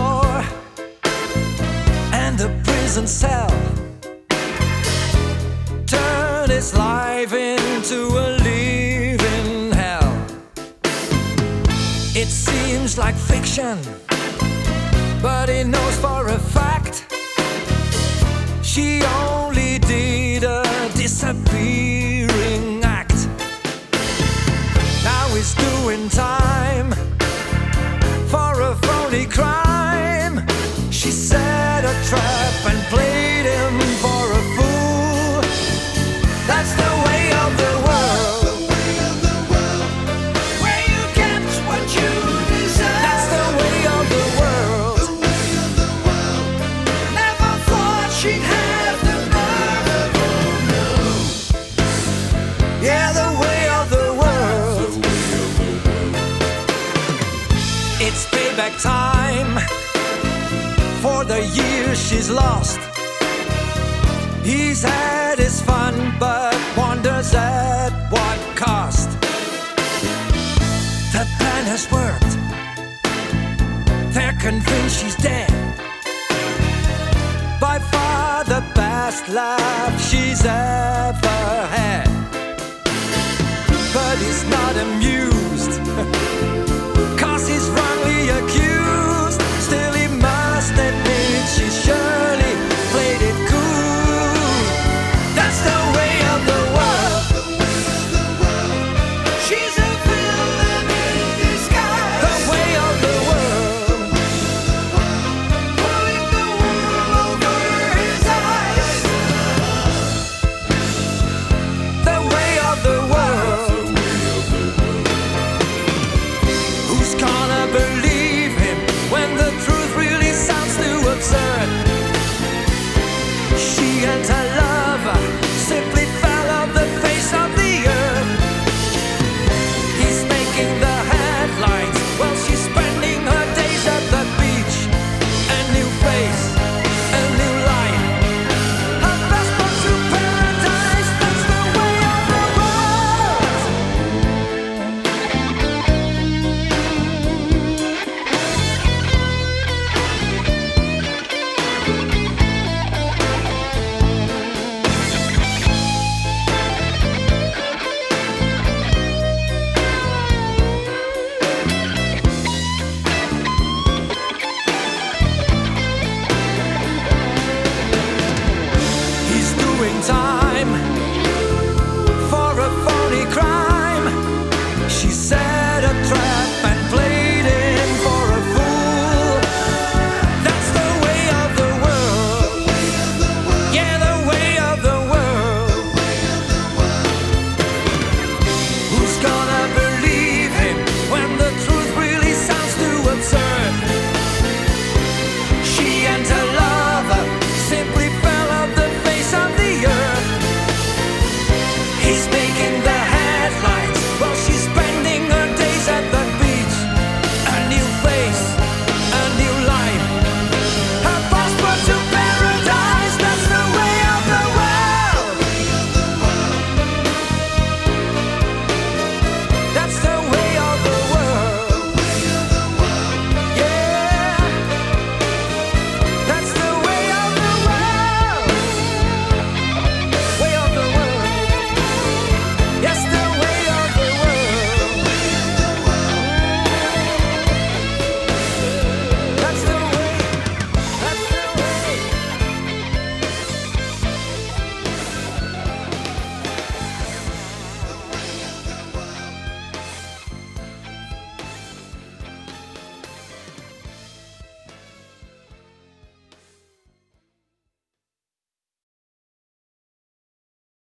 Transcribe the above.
door and the prison cell, turn his life into a living hell. It seems like fiction, but he knows for a fact she only did a disappearing act. Now he's doing time for a phony crime. She set a trap and played him for a fool. That's the way of the world, where you get what you deserve. That's the way of the world, never thought she'd have the nerve. Yeah, the way of the world. It's payback time for the years she's lost. He's had his fun, but wonders at what cost. The plan has worked, they're convinced she's dead. By far the best laugh she's ever had. But he's not amused, 'cause he's wrongly accused.